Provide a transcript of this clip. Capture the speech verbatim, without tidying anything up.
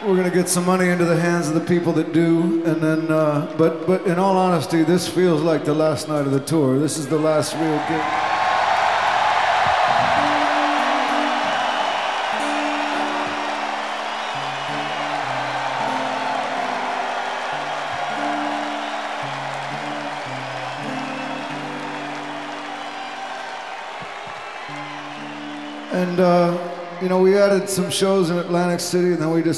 we're gonna get some money into the hands of the people that do, and then. Uh, but but in all honesty, this feels like the last night of the tour. This is the last real gig. And uh, you know, we added some shows in Atlantic City, and then we just